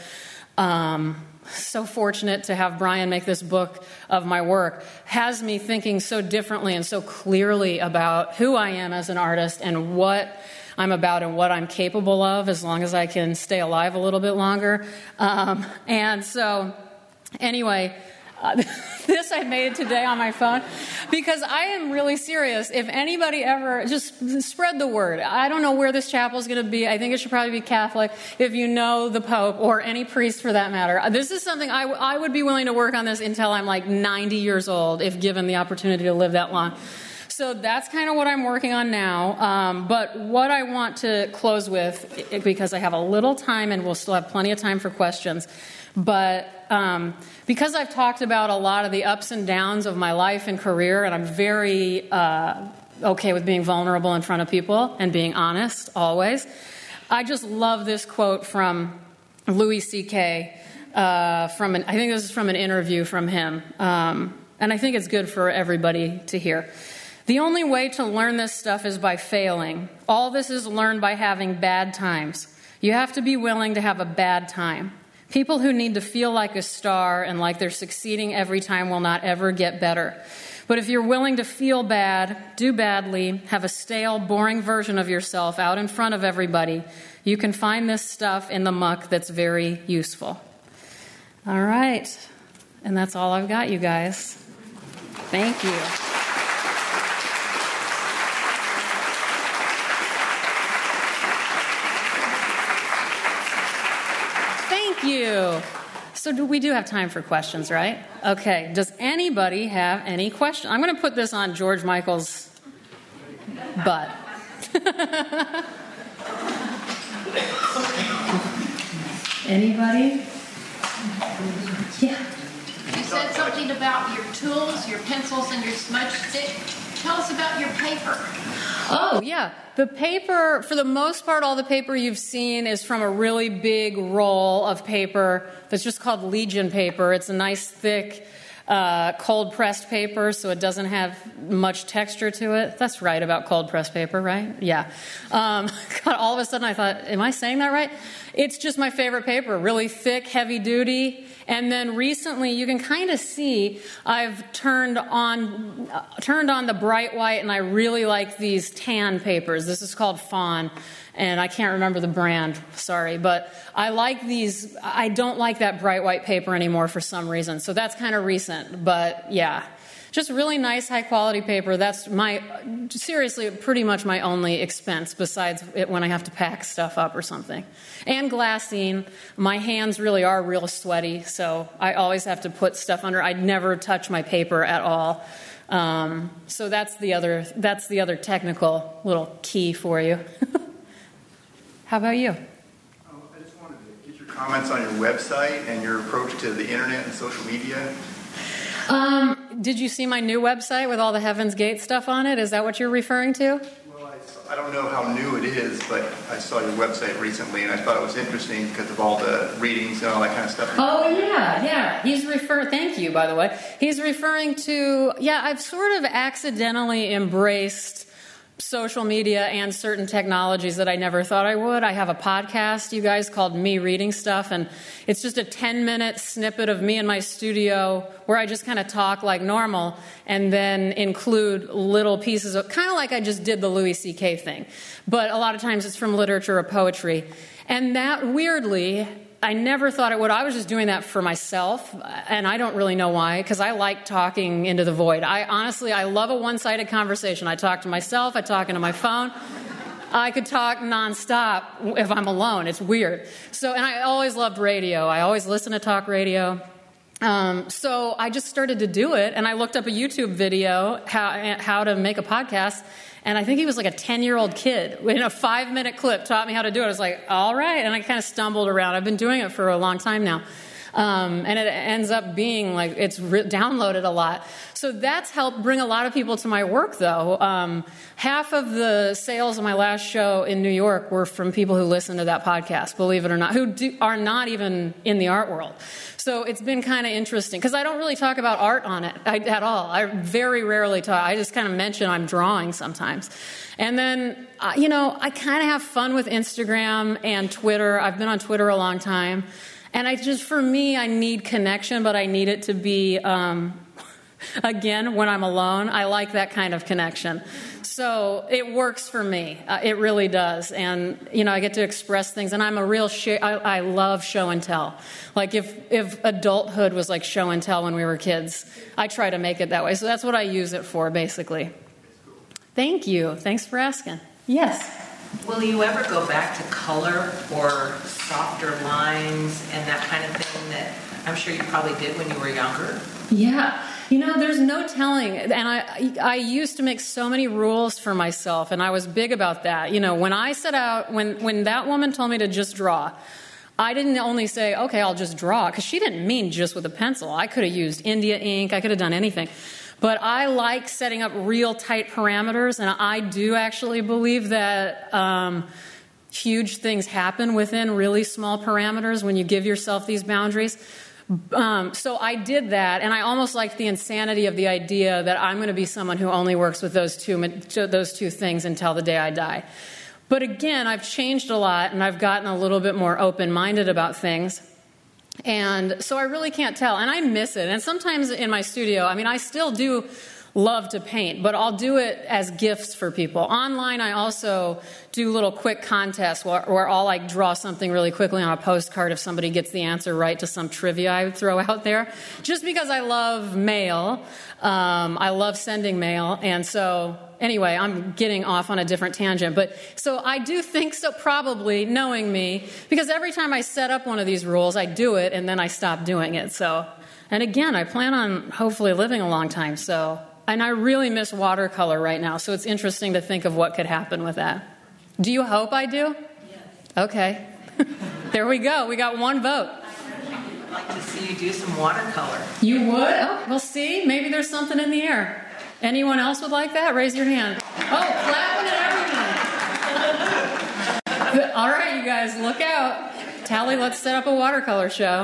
fortunate to have Brian make this book of my work, has me thinking so differently and so clearly about who I am as an artist and what I'm about and what I'm capable of, as long as I can stay alive a little bit longer. And so, anyway, this I made today on my phone because I am really serious. If anybody ever, just spread the word. I don't know where this chapel is going to be. I think it should probably be Catholic. If you know the Pope or any priest for that matter, this is something I would be willing to work on this until I'm like 90 years old, if given the opportunity to live that long. So that's kind of what I'm working on now. But what I want to close with, because I have a little time and we'll still have plenty of time for questions, but because I've talked about a lot of the ups and downs of my life and career, and I'm very okay with being vulnerable in front of people and being honest always, I just love this quote from Louis C.K. I think this is from an interview from him, and I think it's good for everybody to hear. The only way to learn this stuff is by failing. All this is learned by having bad times. You have to be willing to have a bad time. People who need to feel like a star and like they're succeeding every time will not ever get better. But if you're willing to feel bad, do badly, have a stale, boring version of yourself out in front of everybody, you can find this stuff in the muck that's very useful. All right. And that's all I've got, you guys. Thank you. You. So we do have time for questions, right? Okay. Does anybody have any questions? I'm going to put this on George Michael's butt. Anybody? Yeah. You said something about your tools, your pencils, and your smudge stick. Tell us about your paper. Oh, yeah. The paper, for the most part, all the paper you've seen is from a really big roll of paper that's just called Legion paper. It's a nice, thick, cold-pressed paper, so it doesn't have much texture to it. That's right about cold-pressed paper, right? Yeah. God, all of a sudden I thought, am I saying that right? It's just my favorite paper, really thick, heavy-duty. And then recently, you can kind of see I've turned on the bright white, and I really like these tan papers. This is called Fawn, and I can't remember the brand, sorry. But I like these. I don't like that bright white paper anymore for some reason. So that's kind of recent, but yeah. Just really nice, high-quality paper. That's seriously, pretty much my only expense besides it when I have to pack stuff up or something. And glassine. My hands really are real sweaty, so I always have to put stuff under. I never touch my paper at all. So that's the other technical little key for you. How about you? I just wanted to get your comments on your website and your approach to the internet and social media. Did you see my new website with all the Heaven's Gate stuff on it? Is that what you're referring to? Well, I don't know how new it is, but I saw your website recently, and I thought it was interesting because of all the readings and all that kind of stuff. Oh, yeah. Thank you, by the way. He's referring to, I've sort of accidentally embraced social media and certain technologies that I never thought I would. I have a podcast, you guys, called Me Reading Stuff, and it's just a 10-minute snippet of me in my studio where I just kind of talk like normal and then include little pieces of, kind of like I just did the Louis C.K. thing. But a lot of times it's from literature or poetry. And that, weirdly, I never thought it would. I was just doing that for myself, and I don't really know why, because I like talking into the void. I love a one-sided conversation. I talk to myself. I talk into my phone. I could talk nonstop if I'm alone. It's weird. So, and I always loved radio. I always listen to talk radio. So I just started to do it, and I looked up a YouTube video, how to make a podcast, and I think he was like a 10-year-old kid in a 5-minute clip taught me how to do it. I was like, all right, and I kind of stumbled around. I've been doing it for a long time now. And it ends up being like it's downloaded a lot. So that's helped bring a lot of people to my work, though. Half of the sales of my last show in New York were from people who listened to that podcast, believe it or not, are not even in the art world. So it's been kind of interesting, because I don't really talk about art on it at all. I very rarely talk. I just kind of mention I'm drawing sometimes. And then, I kind of have fun with Instagram and Twitter. I've been on Twitter a long time. And for me, I need connection, but I need it to be, again, when I'm alone. I like that kind of connection. So it works for me. It really does. And, I get to express things. And I'm a real I love show and tell. Like if adulthood was like show and tell when we were kids, I try to make it that way. So that's what I use it for, basically. Thank you. Thanks for asking. Yes. Will you ever go back to color or softer lines and that kind of thing that I'm sure you probably did when you were younger? Yeah. There's no telling. And I used to make so many rules for myself, and I was big about that. When I set out, when that woman told me to just draw, I didn't only say, okay, I'll just draw, because she didn't mean just with a pencil. I could have used India ink. I could have done anything. But I like setting up real tight parameters, and I do actually believe that huge things happen within really small parameters when you give yourself these boundaries. So I did that, and I almost liked the insanity of the idea that I'm going to be someone who only works with those two things until the day I die. But again, I've changed a lot, and I've gotten a little bit more open-minded about things. And so I really can't tell, and I miss it. And sometimes in my studio, I still do love to paint, but I'll do it as gifts for people. Online, I also do little quick contests where I'll draw something really quickly on a postcard if somebody gets the answer right to some trivia I would throw out there. Just because I love mail. I love sending mail, and so anyway, I'm getting off on a different tangent. But so I do think so, probably, knowing me, because every time I set up one of these rules, I do it, and then I stop doing it. So, and again, I plan on hopefully living a long time. So, and I really miss watercolor right now. So it's interesting to think of what could happen with that. Do you hope I do? Yes. Okay. There we go. We got one vote. I'd like to see you do some watercolor. You would? Oh, we'll see. Maybe there's something in the air. Anyone else would like that? Raise your hand. Oh, clapping and everything. All right, you guys, look out. Tally, let's set up a watercolor show.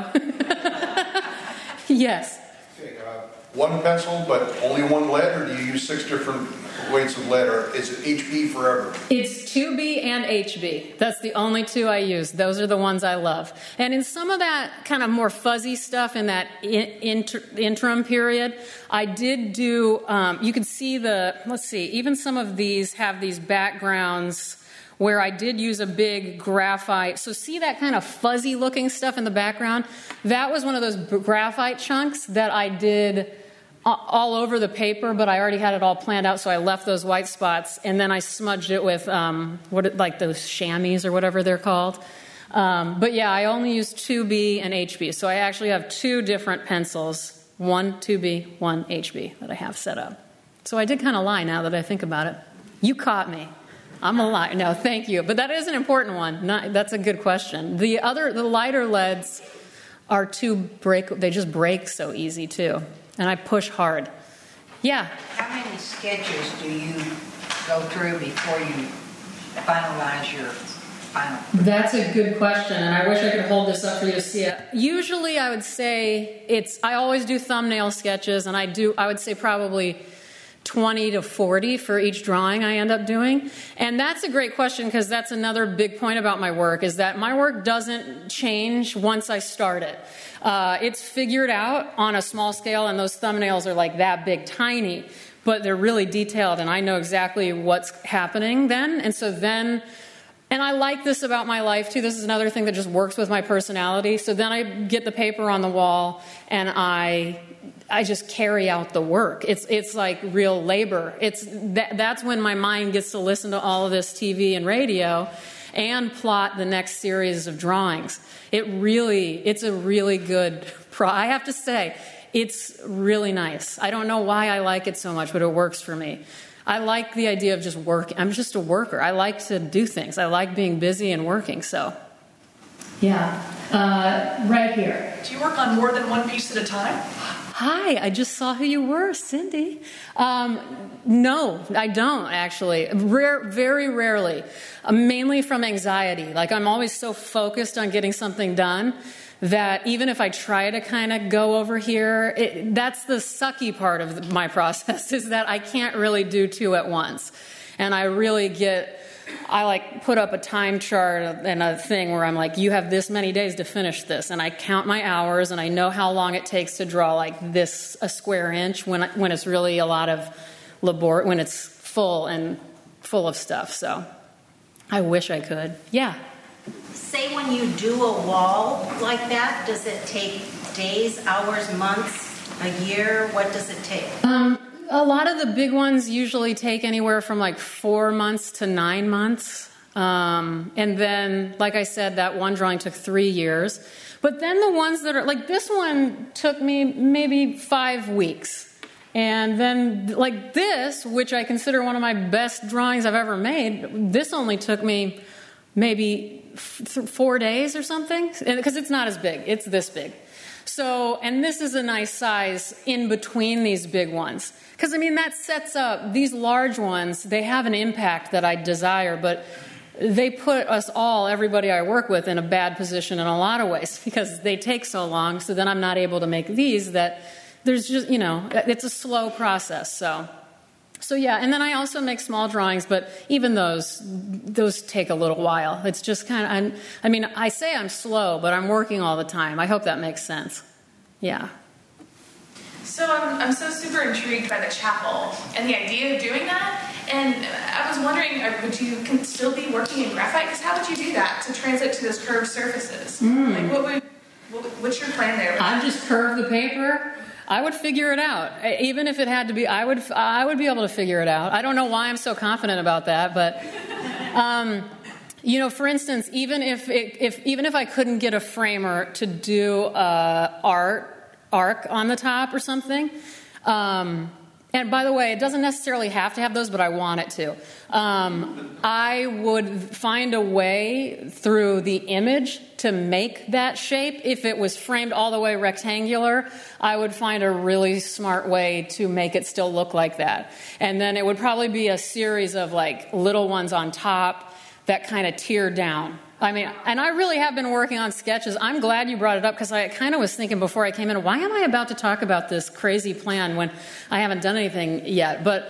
Yes. Okay, one pencil, but only one lead, or do you use 6 different weights of lead, or is it HB forever? It's 2B and HB. That's the only two I use. Those are the ones I love. And in some of that kind of more fuzzy stuff in that interim period, I did do, you can see even some of these have these backgrounds where I did use a big graphite. So see that kind of fuzzy looking stuff in the background? That was one of those graphite chunks that I did all over the paper, but I already had it all planned out, so I left those white spots, and then I smudged it with like those chamois or whatever they're called. But yeah, I only used 2B and HB, so I actually have 2 different pencils, one 2B, one HB that I have set up. So I did kind of lie now that I think about it. You caught me. I'm a liar. No, thank you. But that is an important one. That's a good question. The lighter leads are they just break so easy too. And I push hard. Yeah? How many sketches do you go through before you finalize your final? That's a good question, and I wish I could hold this up for you to see it. Usually I would say I always do thumbnail sketches, and I would say probably 20 to 40 for each drawing I end up doing. And that's a great question, because that's another big point about my work, is that my work doesn't change once I start it. It's figured out on a small scale, and those thumbnails are like that big, tiny, but they're really detailed, and I know exactly what's happening then. And so then, and I like this about my life too. This is another thing that just works with my personality. So then I get the paper on the wall, and I just carry out the work. It's like real labor. That's when my mind gets to listen to all of this TV and radio and plot the next series of drawings. It's a really good I have to say, it's really nice. I don't know why I like it so much, but it works for me. I like the idea of just working. I'm just a worker. I like to do things. I like being busy and working, so. Yeah, right here. Do you work on more than one piece at a time? Hi, I just saw who you were, Cindy. No, I don't, actually. Very rarely. Mainly from anxiety. Like, I'm always so focused on getting something done that even if I try to kind of go over here, that's the sucky part of my process, is that I can't really do 2 at once. And I really put up a time chart and a thing where I'm like, you have this many days to finish this. And I count my hours, and I know how long it takes to draw like a square inch when it's really a lot of labor, when it's full of stuff. So I wish I could. Yeah. Say when you do a wall like that, does it take days, hours, months, a year? What does it take? A lot of the big ones usually take anywhere from like 4 months to 9 months. And then, like I said, that one drawing took 3 years. But then the ones that are, like this one took me maybe 5 weeks. And then like this, which I consider one of my best drawings I've ever made, this only took me maybe 4 days or something. Because it's not as big. It's this big. So, and this is a nice size in between these big ones. Because, I mean, that sets up, these large ones, they have an impact that I desire, but they put us all, everybody I work with, in a bad position in a lot of ways because they take so long, so then I'm not able to make these that there's just, it's a slow process, So yeah, and then I also make small drawings, but even those take a little while. It's just kind of, I say I'm slow, but I'm working all the time. I hope that makes sense. Yeah. So I'm so super intrigued by the chapel and the idea of doing that. And I was wondering, would you still be working in graphite? Because how would you do that to translate to those curved surfaces? Like, what's your plan there? I'd just curve the paper. I would figure it out. Even if it had to be, I would be able to figure it out. I don't know why I'm so confident about that, but for instance, even if I couldn't get a framer to do arc on the top or something, and And by the way, it doesn't necessarily have to have those, but I want it to. I would find a way through the image to make that shape. If it was framed all the way rectangular, I would find a really smart way to make it still look like that. And then it would probably be a series of like little ones on top that kind of tear down. I mean, and I really have been working on sketches. I'm glad you brought it up because I kind of was thinking before I came in, why am I about to talk about this crazy plan when I haven't done anything yet? But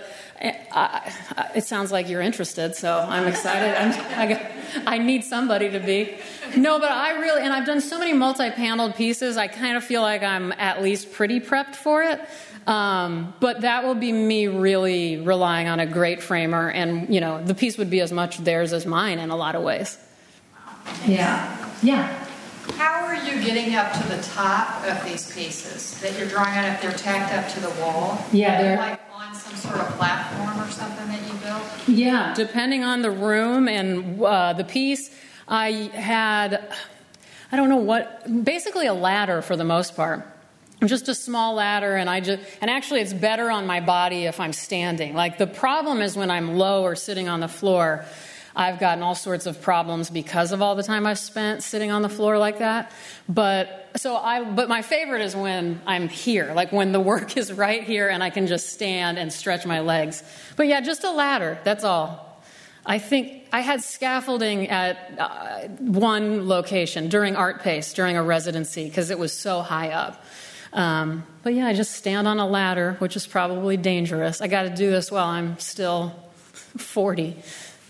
it sounds like you're interested, so I'm excited. I need somebody to be. No, but I really, and I've done so many multi-paneled pieces, I kind of feel like I'm at least pretty prepped for it. But that will be me really relying on a great framer, and, you know, the piece would be as much theirs as mine in a lot of ways. Yeah. How are you getting up to the top of these pieces that you're drawing on if they're tacked up to the wall? Yeah, they're like on some sort of platform or something that you built? Yeah, depending on the room and the piece, I had, I don't know what, basically a ladder for the most part. Just a small ladder, and actually it's better on my body if I'm standing. Like, the problem is when I'm low or sitting on the floor, I've gotten all sorts of problems because of all the time I've spent sitting on the floor like that. But my favorite is when I'm here, like when the work is right here and I can just stand and stretch my legs. But yeah, just a ladder, that's all. I think I had scaffolding at one location during Art Pace, during a residency, because it was so high up. But yeah, I just stand on a ladder, which is probably dangerous. I got to do this while I'm still 40.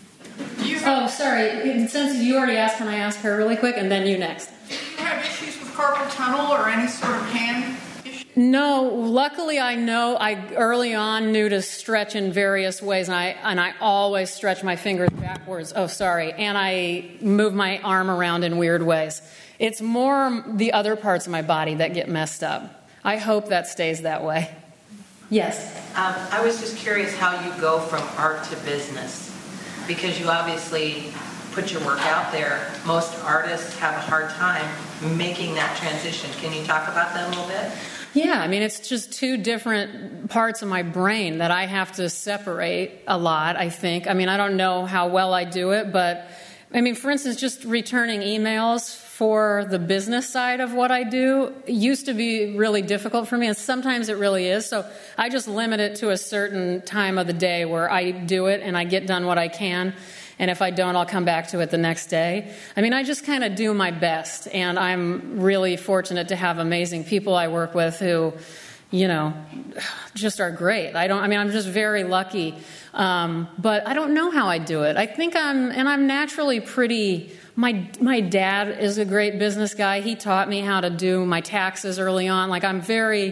Oh, sorry. Since you already asked, can I ask her really quick, and then you next? Do you have issues with carpal tunnel or any sort of hand issue? No. Luckily, I early on knew to stretch in various ways, and I always stretch my fingers backwards. Oh, sorry. And I move my arm around in weird ways. It's more the other parts of my body that get messed up. I hope that stays that way. Yes? I was just curious how you go from art to business, because you obviously put your work out there. Most artists have a hard time making that transition. Can you talk about that a little bit? Yeah, I mean, it's just two different parts of my brain that I have to separate a lot, I think. I mean, I don't know how well I do it, but, I mean, for instance, just returning emails for the business side of what I do used to be really difficult for me, and sometimes it really is. So I just limit it to a certain time of the day where I do it and I get done what I can. And if I don't, I'll come back to it the next day. I mean, I just kind of do my best, and I'm really fortunate to have amazing people I work with who, you know, just are great. I'm just very lucky. But I don't know how I do it. I think I'm naturally pretty. My dad is a great business guy. He taught me how to do my taxes early on. Like, I'm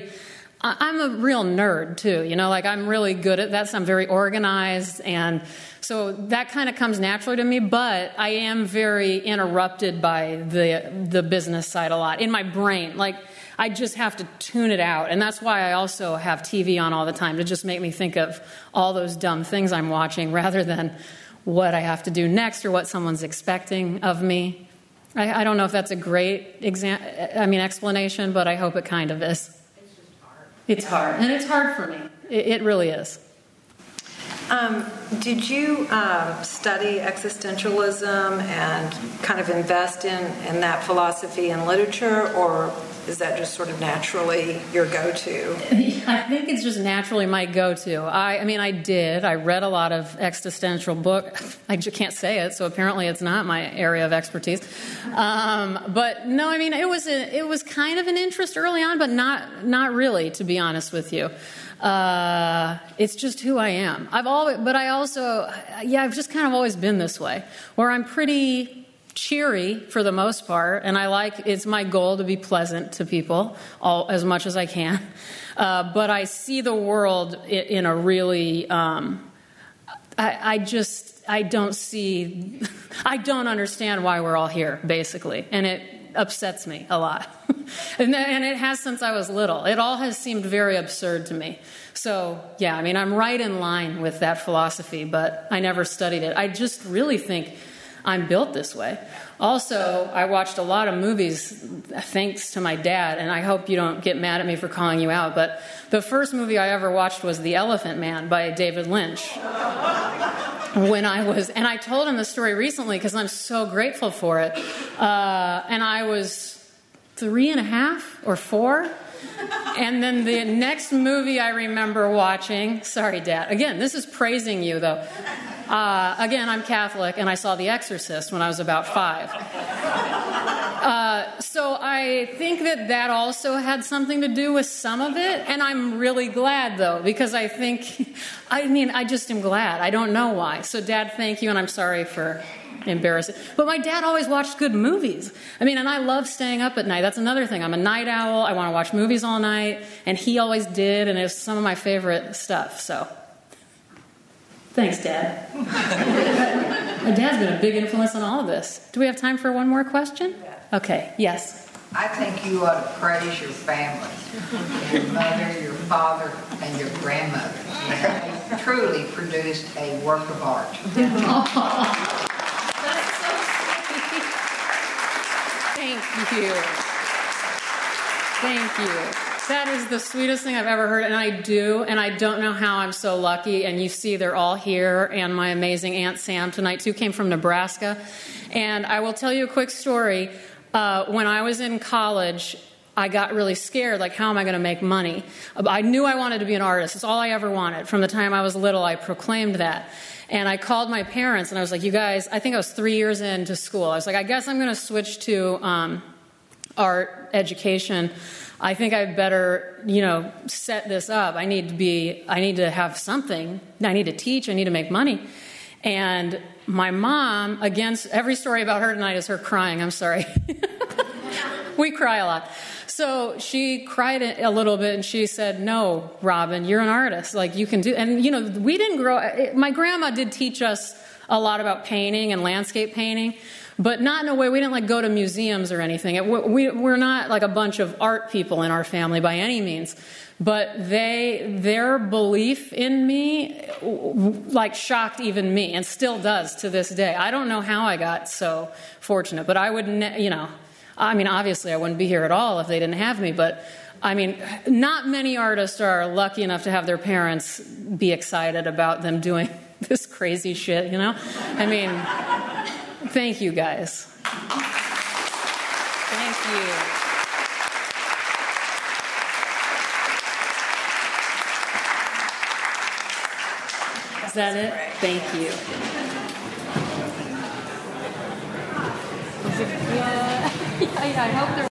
a real nerd too, you know, like I'm really good at that. So I'm very organized, and so that kind of comes naturally to me, but I am very interrupted by the business side a lot in my brain. Like, I just have to tune it out, and that's why I also have TV on all the time, to just make me think of all those dumb things I'm watching rather than what I have to do next or what someone's expecting of me. I don't know if that's a great explanation, but I hope it kind of is. It's hard, and it's hard for me. It really is. Did you study existentialism and kind of invest in that philosophy in literature, or is that just sort of naturally your go-to? I think it's just naturally my go-to. I did. I read a lot of existential books. I just can't say it, so apparently it's not my area of expertise. But no, I mean, it was kind of an interest early on, but not really, to be honest with you. It's just who I am. I've just kind of always been this way, where I'm pretty cheery for the most part, and it's my goal to be pleasant to people as much as I can. But I see the world in a really, I don't understand why we're all here, basically, and it upsets me a lot. And it has since I was little. It all has seemed very absurd to me. So, yeah, I mean, I'm right in line with that philosophy, but I never studied it. I just really think I'm built this way. Also, I watched a lot of movies thanks to my dad, and I hope you don't get mad at me for calling you out, but the first movie I ever watched was The Elephant Man by David Lynch. And I told him the story recently because I'm so grateful for it. And I was 3.5 or 4. And then the next movie I remember watching, sorry, Dad. Again, this is praising you, though. Again, I'm Catholic, and I saw The Exorcist when I was about 5. So I think that also had something to do with some of it, and I'm really glad, though, because I just am glad. I don't know why. So, Dad, thank you, and I'm sorry for embarrassing. But my dad always watched good movies. And I love staying up at night. That's another thing. I'm a night owl. I want to watch movies all night, and he always did, and it was some of my favorite stuff, so... Thanks, Dad. My dad's been a big influence on all of this. Do we have time for one more question? Okay, yes. I think you ought to praise your family, your mother, your father, and your grandmother. They truly produced a work of art. That's so sweet. Thank you. Thank you. That is the sweetest thing I've ever heard, and I don't know how I'm so lucky, and you see they're all here, and my amazing Aunt Sam tonight, too, came from Nebraska, and I will tell you a quick story. When I was in college, I got really scared, like, how am I going to make money? I knew I wanted to be an artist. It's all I ever wanted. From the time I was little, I proclaimed that. And I called my parents, and I was like, you guys, I think I was 3 years into school. I was like, I guess I'm going to switch to art education. I think I'd better, set this up. I need to have something. I need to teach. I need to make money. And my mom, again, every story about her tonight is her crying. I'm sorry. We cry a lot. So she cried a little bit, and she said, no, Robin, you're an artist. Like, you can do... And, we didn't grow... My grandma did teach us a lot about painting and landscape painting, but not in a way, we didn't go to museums or anything. We're not like a bunch of art people in our family by any means. But their belief in me, shocked even me, and still does to this day. I don't know how I got so fortunate, but I would, obviously I wouldn't be here at all if they didn't have me, but not many artists are lucky enough to have their parents be excited about them doing this crazy shit, Thank you, guys. Thank you. Is that it? Thank you. Yeah, I hope there